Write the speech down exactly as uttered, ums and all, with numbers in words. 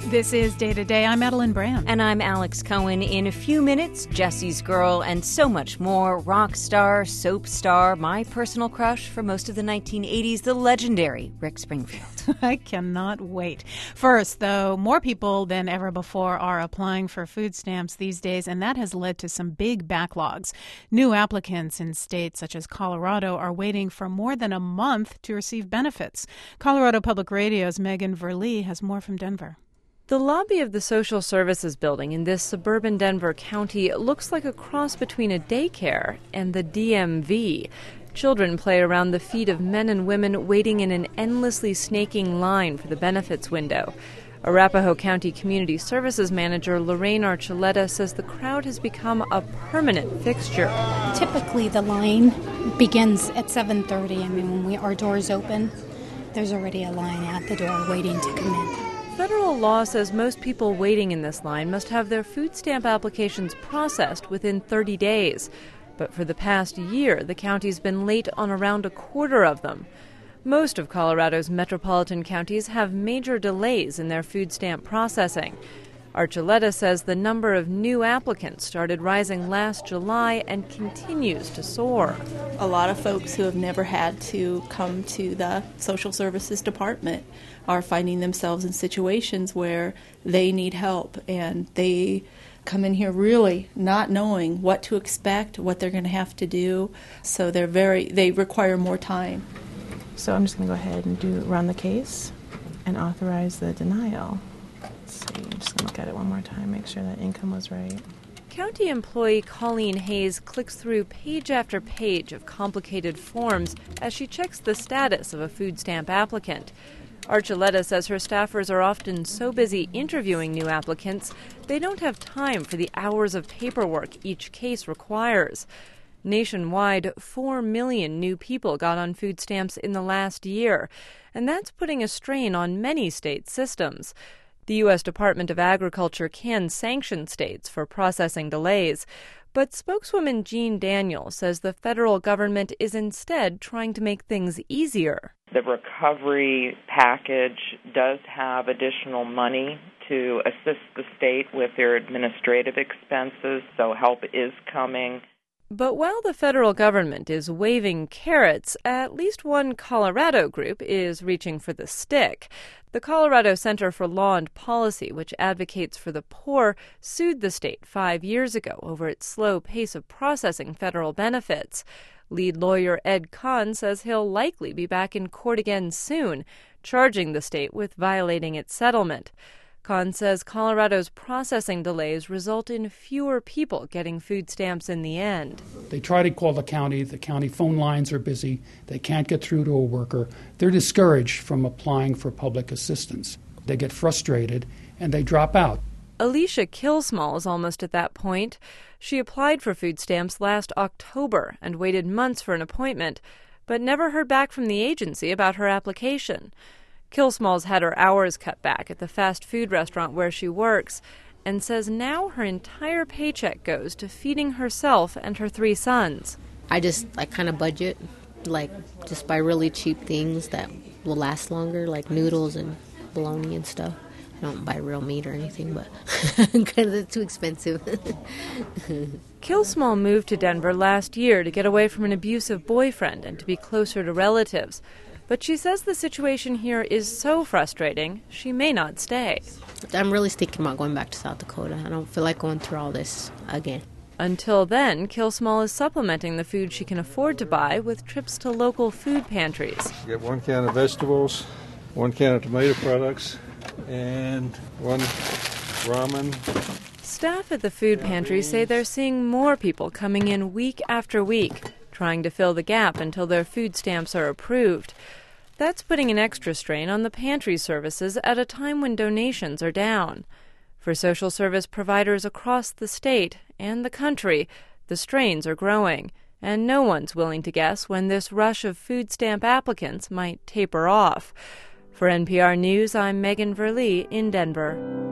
This is Day to Day. I'm Madeline Brand. And I'm Alex Cohen. In a few minutes, Jesse's Girl and so much more. Rock star, soap star, my personal crush for most of the nineteen eighties, the legendary Rick Springfield. I cannot wait. First, though, more people than ever before are applying for food stamps these days, and that has led to some big backlogs. New applicants in states such as Colorado are waiting for more than a month to receive benefits. Colorado Public Radio's Megan Verlee has more from Denver. The lobby of the Social Services Building in this suburban Denver county looks like a cross between a daycare and the D M V. Children play around the feet of men and women waiting in an endlessly snaking line for the benefits window. Arapahoe County Community Services Manager Lorraine Archuleta says the crowd has become a permanent fixture. Typically the line begins at seven thirty. I mean, when we, our doors open, there's already a line at the door waiting to come in. Federal law says most people waiting in this line must have their food stamp applications processed within thirty days. But for the past year, the county's been late on around a quarter of them. Most of Colorado's metropolitan counties have major delays in their food stamp processing. Archuleta says the number of new applicants started rising last July and continues to soar. A lot of folks who have never had to come to the social services department are finding themselves in situations where they need help, and they come in here really not knowing what to expect, what they're going to have to do. So they're very they require more time. So I'm just going to go ahead and do run the case and authorize the denial. Let's see, I'm just going to look at it one more time, make sure that income was right. County employee Colleen Hayes clicks through page after page of complicated forms as she checks the status of a food stamp applicant. Archuleta says her staffers are often so busy interviewing new applicants, they don't have time for the hours of paperwork each case requires. Nationwide, four million new people got on food stamps in the last year, and that's putting a strain on many state systems. The U S Department of Agriculture can sanction states for processing delays, but spokeswoman Jean Daniel says the federal government is instead trying to make things easier. The recovery package does have additional money to assist the state with their administrative expenses, so help is coming. But while the federal government is waving carrots, at least one Colorado group is reaching for the stick. The Colorado Center for Law and Policy, which advocates for the poor, sued the state five years ago over its slow pace of processing federal benefits. Lead lawyer Ed Kahn says he'll likely be back in court again soon, charging the state with violating its settlement. Kahn says Colorado's processing delays result in fewer people getting food stamps in the end. They try to call the county. The county phone lines are busy. They can't get through to a worker. They're discouraged from applying for public assistance. They get frustrated and they drop out. Alicia Kilsmall is almost at that point. She applied for food stamps last October and waited months for an appointment, but never heard back from the agency about her application. Kilsmall's had her hours cut back at the fast food restaurant where she works and says now her entire paycheck goes to feeding herself and her three sons. I just like kind of budget, like just buy really cheap things that will last longer, like noodles and bologna and stuff. I don't buy real meat or anything, but because it's too expensive. Kilsmall moved to Denver last year to get away from an abusive boyfriend and to be closer to relatives. But she says the situation here is so frustrating, she may not stay. I'm really thinking about going back to South Dakota. I don't feel like going through all this again. Until then, Kilsmall is supplementing the food she can afford to buy with trips to local food pantries. Get one can of vegetables, one can of tomato products, and one ramen. Staff at the food pantry say they're seeing more people coming in week after week, trying to fill the gap until their food stamps are approved. That's putting an extra strain on the pantry services at a time when donations are down. For social service providers across the state and the country, the strains are growing, and no one's willing to guess when this rush of food stamp applicants might taper off. For N P R News, I'm Megan Verlee in Denver.